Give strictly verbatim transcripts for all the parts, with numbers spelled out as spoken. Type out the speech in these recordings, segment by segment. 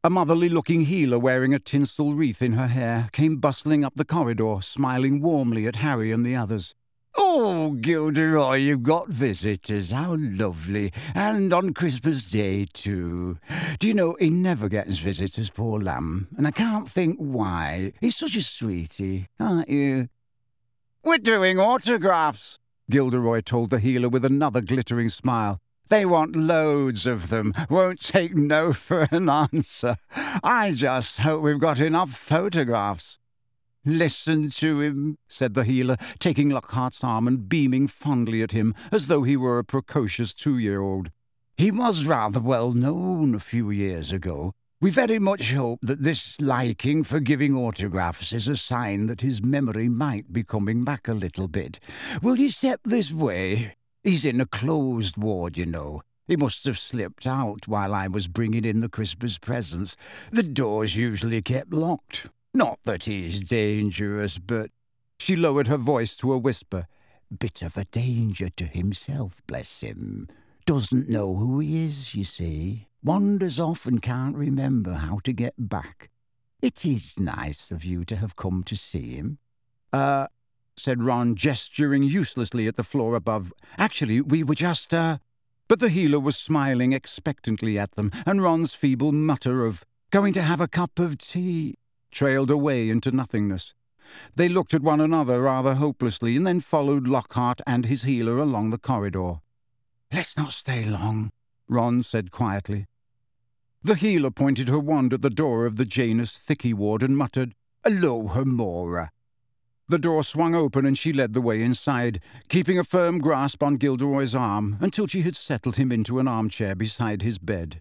A motherly-looking healer wearing a tinsel wreath in her hair came bustling up the corridor, smiling warmly at Harry and the others. "Oh, Gilderoy, you've got visitors. How lovely. And on Christmas Day, too. Do you know, he never gets visitors, poor lamb, and I can't think why. He's such a sweetie, aren't you?" "We're doing autographs," Gilderoy told the healer with another glittering smile. "They want loads of them. Won't take no for an answer. I just hope we've got enough photographs." "Listen to him," said the healer, taking Lockhart's arm and beaming fondly at him as though he were a precocious two-year-old. "He was rather well known a few years ago. We very much hope that this liking for giving autographs is a sign that his memory might be coming back a little bit. Will you step this way? He's in a closed ward, you know. He must have slipped out while I was bringing in the Christmas presents. The door's usually kept locked. Not that he's dangerous, but—" She lowered her voice to a whisper. "Bit of a danger to himself, bless him. Doesn't know who he is, you see. Wanders off and can't remember how to get back. It is nice of you to have come to see him." Uh, said Ron, gesturing uselessly at the floor above. "Actually, we were just, uh—" But the healer was smiling expectantly at them, and Ron's feeble mutter of, "Going to have a cup of tea," trailed away into nothingness. They looked at one another rather hopelessly and then followed Lockhart and his healer along the corridor. "Let's not stay long," Ron said quietly. The healer pointed her wand at the door of the Janus Thicky ward and muttered, "Alohomora." The door swung open and she led the way inside, keeping a firm grasp on Gilderoy's arm until she had settled him into an armchair beside his bed.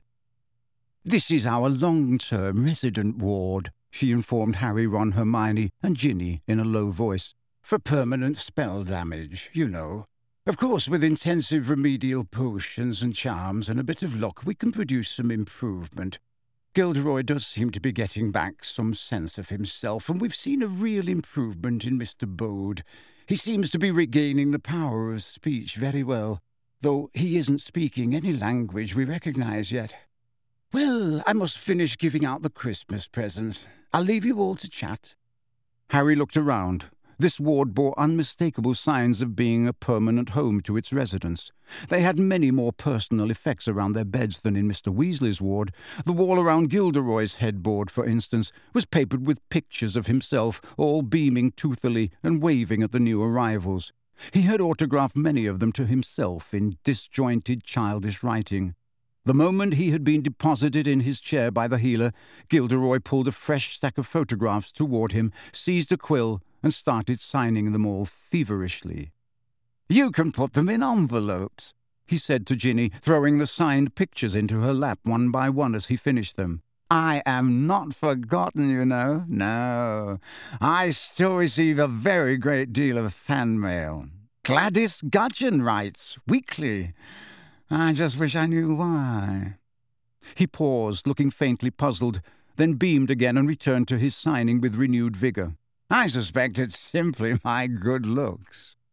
"This is our long-term resident ward," she informed Harry, Ron, Hermione, and Ginny in a low voice. "For permanent spell damage, you know. Of course, with intensive remedial potions and charms and a bit of luck, we can produce some improvement. Gilderoy does seem to be getting back some sense of himself, and we've seen a real improvement in Mister Bode. He seems to be regaining the power of speech very well, though he isn't speaking any language we recognize yet. Well, I must finish giving out the Christmas presents. I'll leave you all to chat." Harry looked around. This ward bore unmistakable signs of being a permanent home to its residents. They had many more personal effects around their beds than in Mister Weasley's ward. The wall around Gilderoy's headboard, for instance, was papered with pictures of himself, all beaming toothily and waving at the new arrivals. He had autographed many of them to himself in disjointed, childish writing. The moment he had been deposited in his chair by the healer, Gilderoy pulled a fresh stack of photographs toward him, seized a quill, and started signing them all feverishly. "You can put them in envelopes," he said to Ginny, throwing the signed pictures into her lap one by one as he finished them. "I am not forgotten, you know. No, I still receive a very great deal of fan mail. Gladys Gudgeon writes weekly. I just wish I knew why." He paused, looking faintly puzzled, then beamed again and returned to his signing with renewed vigour. "I suspect it's simply my good looks."